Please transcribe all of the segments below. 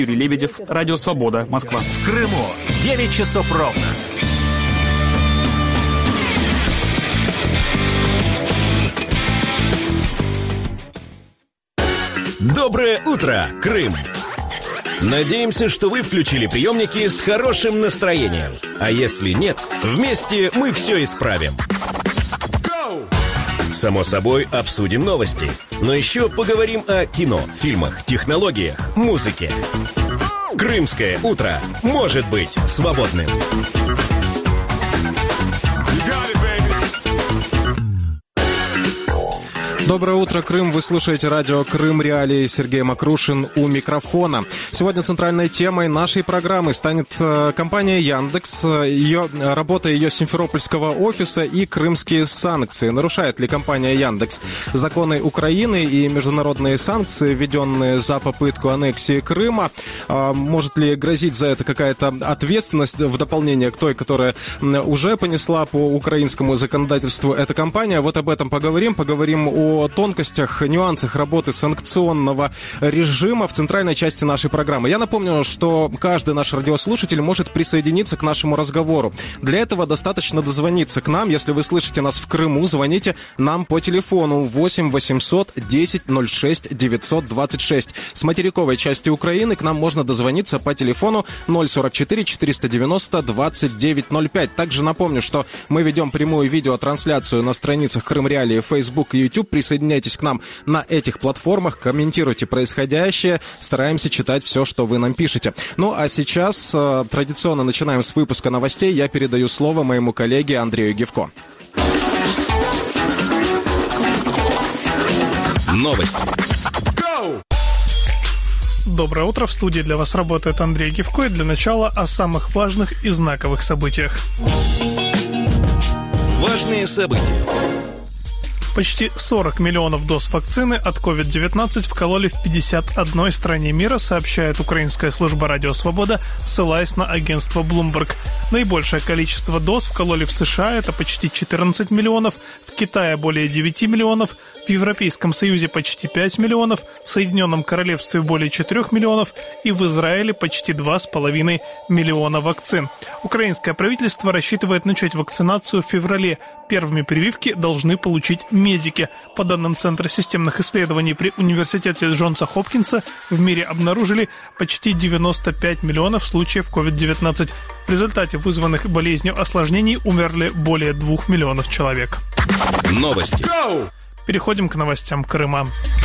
Юрий Лебедев, Радио Свобода, Москва. В Крыму 9 часов ровно. Доброе утро, Крым! Надеемся, что вы включили приемники с хорошим настроением. А если нет, вместе мы все исправим. Само собой, обсудим новости. Но еще поговорим о кино, фильмах, технологиях, музыке. Крымское утро может быть свободным. Доброе утро, Крым. Вы слушаете радио «Крым Реалии». Сергей Макрушин у микрофона. Сегодня центральной темой нашей программы станет компания «Яндекс», работа ее симферопольского офиса и крымские санкции. Нарушает ли компания «Яндекс» законы Украины и международные санкции, введенные за попытку аннексии Крыма? Может ли грозить за это какая-то ответственность в дополнение к той, которая уже понесла по украинскому законодательству эта компания? Вот об этом поговорим. Поговорим о тонкостях, нюансах работы санкционного режима в центральной части нашей программы. Я напомню, что каждый наш радиослушатель может присоединиться к нашему разговору. Для этого достаточно дозвониться к нам. Если вы слышите нас в Крыму, звоните нам по телефону 8 800 10 06 926. С материковой части Украины к нам можно дозвониться по телефону 044 490 2905. Также напомню, что мы ведем прямую видеотрансляцию на страницах Крым Реалии, Facebook и YouTube. Присоединяйтесь к нам на этих платформах, комментируйте происходящее, стараемся читать все, что вы нам пишете. Ну, а сейчас традиционно начинаем с выпуска новостей. Я передаю слово моему коллеге Андрею Гевко. Новости. Доброе утро. В студии для вас работает Андрей Гевко. И для начала о самых важных и знаковых событиях. Важные события. Почти 40 миллионов доз вакцины от COVID-19 вкололи в 51 стране мира, сообщает украинская служба «Радио Свобода», ссылаясь на агентство Bloomberg. Наибольшее количество доз вкололи в США, это почти 14 миллионов, в Китае более 9 миллионов, в Европейском Союзе почти 5 миллионов, в Соединенном Королевстве более 4 миллионов и в Израиле почти 2,5 миллиона вакцин. Украинское правительство рассчитывает начать вакцинацию в феврале. Первыми прививки должны получить медики. По данным Центра системных исследований при университете Джонса Хопкинса, в мире обнаружили почти 95 миллионов случаев COVID-19. В результате вызванных болезнью осложнений умерли более 2 миллионов человек. Новости. Переходим к новостям Крыма.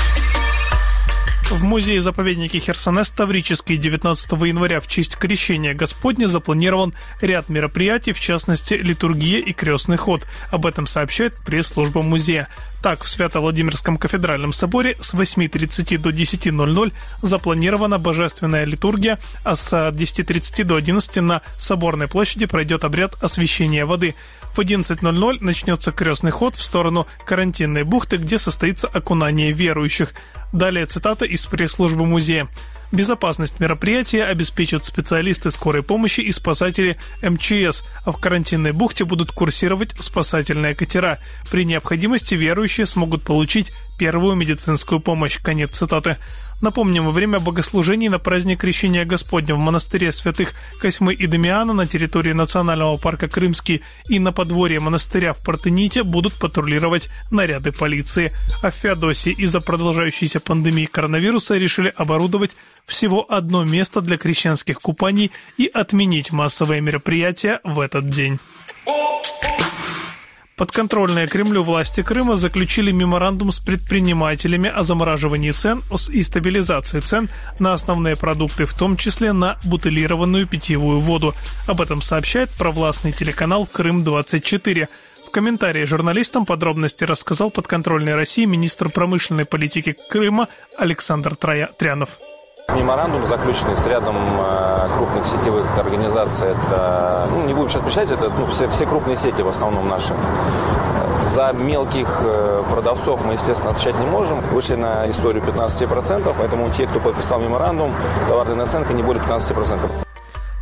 В музее-заповеднике Херсонес Таврический 19 января в честь крещения Господня запланирован ряд мероприятий, в частности, литургия и крестный ход. Об этом сообщает пресс-служба музея. Так, в Свято-Владимирском кафедральном соборе с 8:30 до 10:00 запланирована божественная литургия, а с 10:30 до 11 на Соборной площади пройдет обряд освящения воды. В 11:00 начнется крестный ход в сторону Карантинной бухты, где состоится окунание верующих. Далее цитата из пресс-службы музея. Безопасность мероприятия обеспечат специалисты скорой помощи и спасатели МЧС, а в Карантинной бухте будут курсировать спасательные катера. При необходимости верующие смогут получить первую медицинскую помощь. Конец цитаты. Напомним, во время богослужений на праздник Крещения Господня в монастыре святых Косьмы и Дамиана на территории Национального парка Крымский и на подворье монастыря в Партените будут патрулировать наряды полиции. А в Феодосии из-за продолжающейся пандемии коронавируса решили оборудовать всего одно место для крещенских купаний и отменить массовые мероприятия в этот день. Подконтрольные Кремлю власти Крыма заключили меморандум с предпринимателями о замораживании цен и стабилизации цен на основные продукты, в том числе на бутылированную питьевую воду. Об этом сообщает провластный телеканал «Крым-24». В комментарии журналистам подробности рассказал подконтрольный России министр промышленной политики Крыма Александр Трянов. Меморандум, заключенный с рядом крупных сетевых организаций, это, не будем сейчас перечислять, это все крупные сети в основном наши. За мелких продавцов мы, естественно, отвечать не можем. Вышли на историю 15%, поэтому те, кто подписал меморандум, товарная наценка не более 15%.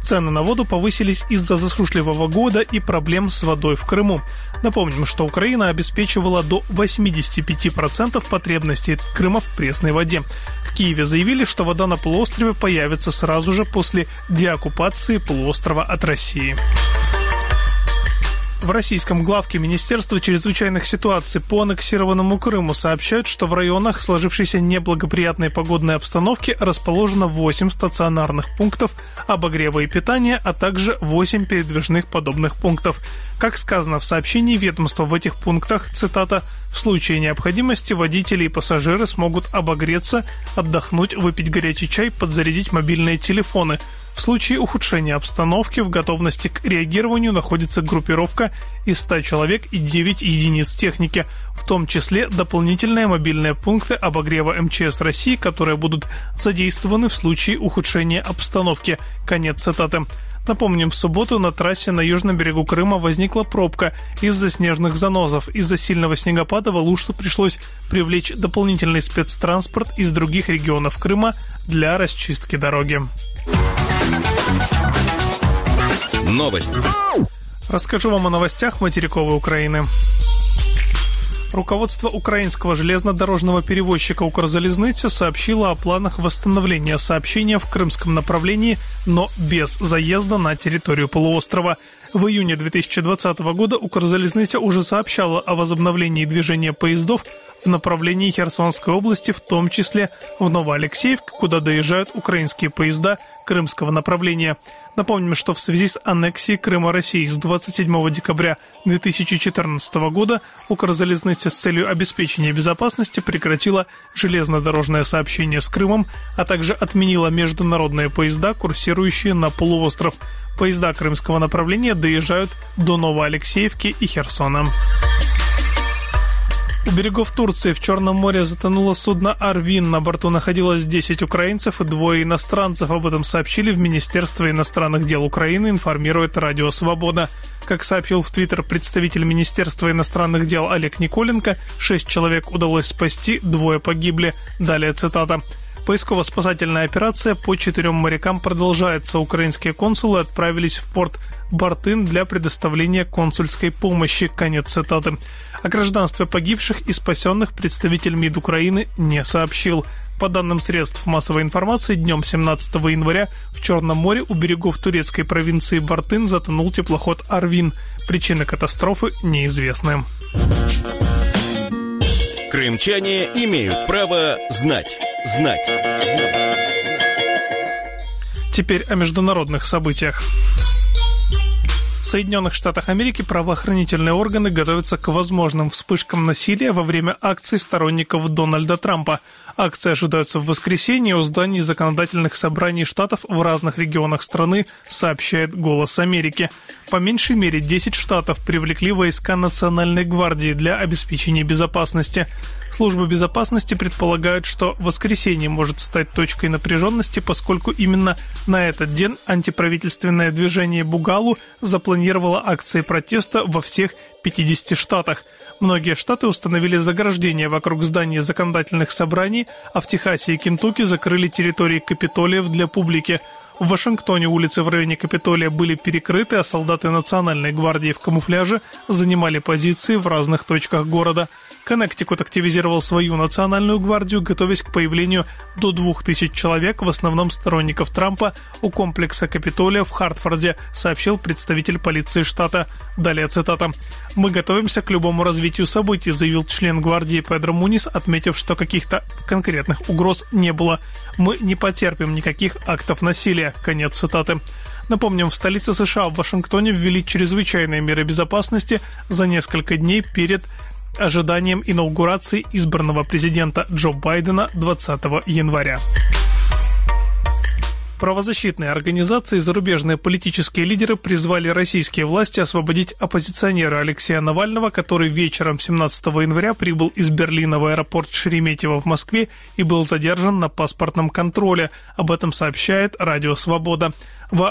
Цены на воду повысились из-за засушливого года и проблем с водой в Крыму. Напомним, что Украина обеспечивала до 85% потребностей Крыма в пресной воде. В Киеве заявили, что вода на полуострове появится сразу же после деоккупации полуострова от России. В российском главке Министерства чрезвычайных ситуаций по аннексированному Крыму сообщают, что в районах сложившейся неблагоприятной погодной обстановки расположено 8 стационарных пунктов обогрева и питания, а также 8 передвижных подобных пунктов. Как сказано в сообщении ведомства, в этих пунктах, цитата, «в случае необходимости водители и пассажиры смогут обогреться, отдохнуть, выпить горячий чай, подзарядить мобильные телефоны». В случае ухудшения обстановки в готовности к реагированию находится группировка из 100 человек и 9 единиц техники, в том числе дополнительные мобильные пункты обогрева МЧС России, которые будут задействованы в случае ухудшения обстановки. Конец цитаты. Напомним, в субботу на трассе на южном берегу Крыма возникла пробка из-за снежных заносов. Из-за сильного снегопада в Алушту пришлось привлечь дополнительный спецтранспорт из других регионов Крыма для расчистки дороги. Новости. Расскажу вам о новостях материковой Украины. Руководство украинского железнодорожного перевозчика «Укрзалезница» сообщило о планах восстановления сообщения в крымском направлении, но без заезда на территорию полуострова. В июне 2020 года «Укрзалезница» уже сообщала о возобновлении движения поездов в направлении Херсонской области, в том числе в Новоалексеевк, куда доезжают украинские поезда крымского направления. Напомним, что в связи с аннексией Крыма России с 27 декабря 2014 года «Укрзалезница» с целью обеспечения безопасности прекратила железнодорожное сообщение с Крымом, а также отменила международные поезда, курсирующие на полуостров. Поезда крымского направления доезжают до Новоалексеевки и Херсона. У берегов Турции в Черном море затонуло судно «Арвин». На борту находилось 10 украинцев и 2 иностранцев. Об этом сообщили в Министерстве иностранных дел Украины, информирует Радио Свобода. Как сообщил в Твиттер представитель Министерства иностранных дел Олег Николенко, 6 человек удалось спасти, 2 погибли. Далее цитата. Поисково-спасательная операция по 4 морякам продолжается. Украинские консулы отправились в порт Бартын для предоставления консульской помощи. Конец цитаты. О гражданстве погибших и спасенных представитель МИД Украины не сообщил. По данным средств массовой информации, днем 17 января в Черном море у берегов турецкой провинции Бартын затонул теплоход «Арвин». Причины катастрофы неизвестны. Крымчане имеют право знать. Теперь о международных событиях. В Соединенных Штатах Америки правоохранительные органы готовятся к возможным вспышкам насилия во время акций сторонников Дональда Трампа. Акции ожидаются в воскресенье у зданий законодательных собраний штатов в разных регионах страны, сообщает «Голос Америки». По меньшей мере 10 штатов привлекли войска Национальной гвардии для обеспечения безопасности. Службы безопасности предполагают, что воскресенье может стать точкой напряженности, поскольку именно на этот день антиправительственное движение «Бугалу» запланировало акции протеста во всех 50 штатах. Многие штаты установили заграждения вокруг здания законодательных собраний, а в Техасе и Кентукки закрыли территории Капитолиев для публики. В Вашингтоне улицы в районе Капитолия были перекрыты, а солдаты Национальной гвардии в камуфляже занимали позиции в разных точках города. Коннектикут активизировал свою национальную гвардию, готовясь к появлению до 2000 человек, в основном сторонников Трампа, у комплекса Капитолия в Хартфорде, сообщил представитель полиции штата. Далее цитата. «Мы готовимся к любому развитию событий», заявил член гвардии Педро Мунис, отметив, что каких-то конкретных угроз не было. «Мы не потерпим никаких актов насилия». Конец цитаты. Напомним, в столице США, в Вашингтоне, ввели чрезвычайные меры безопасности за несколько дней перед ожиданием инаугурации избранного президента Джо Байдена 20 января. Правозащитные организации и зарубежные политические лидеры призвали российские власти освободить оппозиционера Алексея Навального, который вечером 17 января прибыл из Берлина в аэропорт Шереметьево в Москве и был задержан на паспортном контроле. Об этом сообщает Радио Свобода. В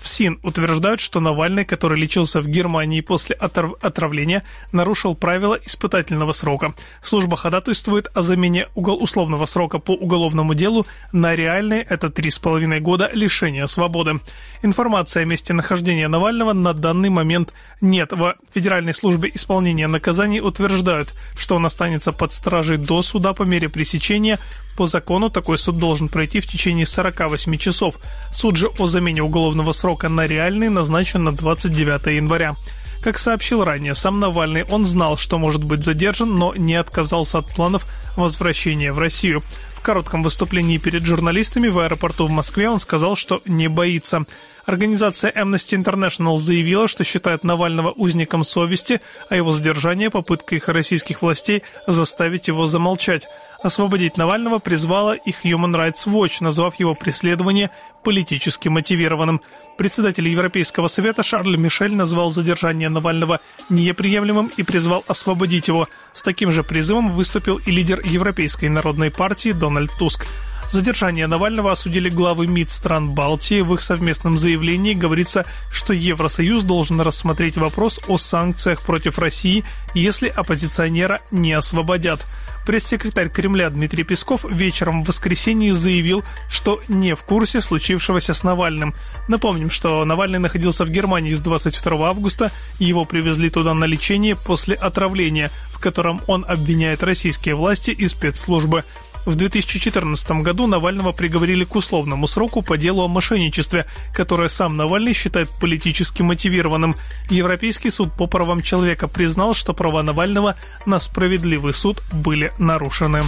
В СИН утверждают, что Навальный, который лечился в Германии после отравления, нарушил правила испытательного срока. Служба ходатайствует о замене условного срока по уголовному делу на реальный, это 3,5 года лишения свободы. Информации о месте нахождения Навального на данный момент нет. В Федеральной службе исполнения наказаний утверждают, что он останется под стражей до суда по мере пресечения. По закону такой суд должен пройти в течение 48 часов. Суд же о замене уголовного срока на реальный назначен на 29 января. Как сообщил ранее сам Навальный, он знал, что может быть задержан, но не отказался от планов возвращения в Россию. В коротком выступлении перед журналистами в аэропорту в Москве он сказал, что не боится. Организация Amnesty International заявила, что считает Навального узником совести, а его задержание – попыткой российских властей заставить его замолчать. Освободить Навального призвала и Human Rights Watch, назвав его преследование политически мотивированным. Председатель Европейского совета Шарль Мишель назвал задержание Навального неприемлемым и призвал освободить его. С таким же призывом выступил и лидер Европейской народной партии Дональд Туск. Задержание Навального осудили главы МИД стран Балтии. В их совместном заявлении говорится, что Евросоюз должен рассмотреть вопрос о санкциях против России, если оппозиционера не освободят. Пресс-секретарь Кремля Дмитрий Песков вечером в воскресенье заявил, что не в курсе случившегося с Навальным. Напомним, что Навальный находился в Германии с 22 августа. Его привезли туда на лечение после отравления, в котором он обвиняет российские власти и спецслужбы. В 2014 году Навального приговорили к условному сроку по делу о мошенничестве, которое сам Навальный считает политически мотивированным. Европейский суд по правам человека признал, что права Навального на справедливый суд были нарушены.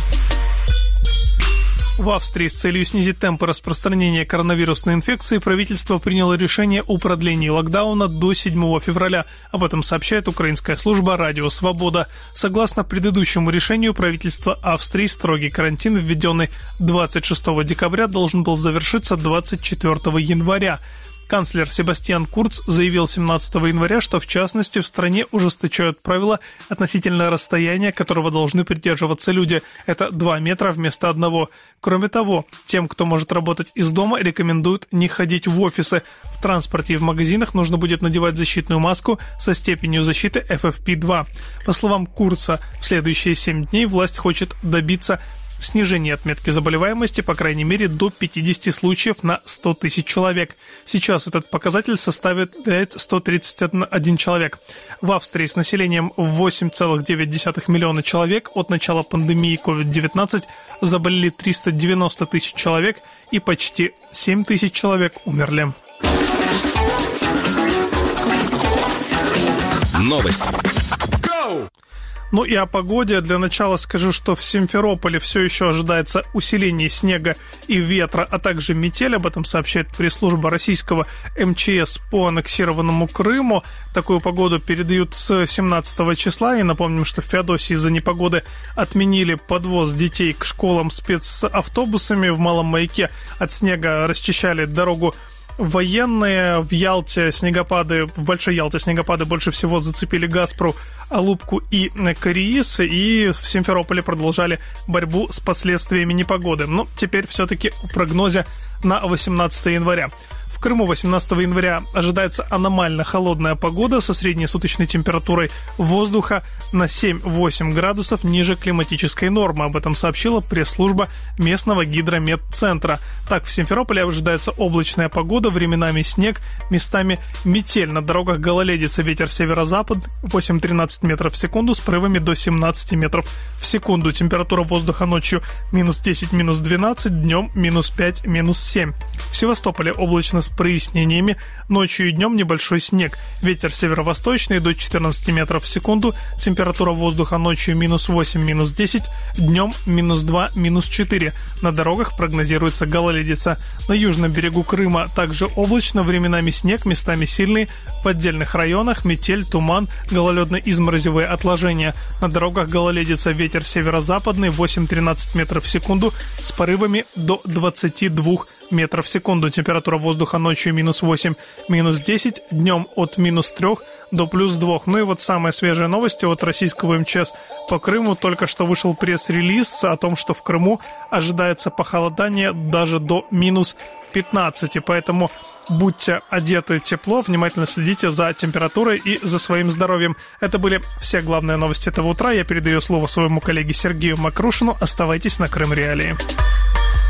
В Австрии с целью снизить темпы распространения коронавирусной инфекции правительство приняло решение о продлении локдауна до 7 февраля. Об этом сообщает украинская служба «Радио Свобода». Согласно предыдущему решению правительства Австрии, строгий карантин, введенный 26 декабря, должен был завершиться 24 января. Канцлер Себастьян Курц заявил 17 января, что в частности в стране ужесточают правила относительно расстояния, которого должны придерживаться люди. Это 2 метра вместо 1. Кроме того, тем, кто может работать из дома, рекомендуют не ходить в офисы. В транспорте и в магазинах нужно будет надевать защитную маску со степенью защиты FFP2. По словам Курца, в следующие 7 дней власть хочет добиться снижение отметки заболеваемости, по крайней мере, до 50 случаев на 100 тысяч человек. Сейчас этот показатель составит 131 человек. В Австрии с населением в 8,9 миллиона человек от начала пандемии COVID-19 заболели 390 тысяч человек и почти 7 тысяч человек умерли. Новости. Ну и о погоде. Для начала скажу, что в Симферополе все еще ожидается усиление снега и ветра, а также метель. Об этом сообщает пресс-служба российского МЧС по аннексированному Крыму. Такую погоду передают с 17 числа. И напомним, что в Феодосии из-за непогоды отменили подвоз детей к школам спецавтобусами. В Малом Маяке от снега расчищали дорогу военные. В Ялте снегопады, в Большой Ялте снегопады больше всего зацепили Гаспру, Алупку и Кариис, и в Симферополе продолжали борьбу с последствиями непогоды. Но теперь все-таки о прогнозе на 18 января. В Крыму 18 января ожидается аномально холодная погода со средней суточной температурой воздуха на 7-8 градусов ниже климатической нормы. Об этом сообщила пресс-служба местного гидрометцентра. Так, в Симферополе ожидается облачная погода, временами снег, местами метель. На дорогах гололедица, ветер северо-запад 8-13 метров в секунду с порывами до 17 метров в секунду. Температура воздуха ночью минус 10, минус 12, днем минус 5, минус 7. В Севастополе облачно с прояснениями, ночью и днем небольшой снег. Ветер северо-восточный до 14 метров в секунду. Температура воздуха ночью минус 8, минус 10, днем минус 2, минус 4. На дорогах прогнозируется гололедица. На южном берегу Крыма также облачно, временами снег, местами сильный. В отдельных районах метель, туман, гололедно-изморозевые отложения. На дорогах гололедица, ветер северо-западный 8-13 метров в секунду с порывами до 22 метров в секунду. Температура воздуха ночью минус 8, минус 10, днем от минус 3 до плюс 2. Ну и вот самые свежие новости от российского МЧС по Крыму. Только что вышел пресс-релиз о том, что в Крыму ожидается похолодание даже до минус 15. Поэтому Будьте одеты тепло, внимательно следите за температурой и за своим здоровьем. Это были все главные новости этого утра. Я передаю слово своему коллеге Сергею Мокрушину. Оставайтесь на Крым Реалии.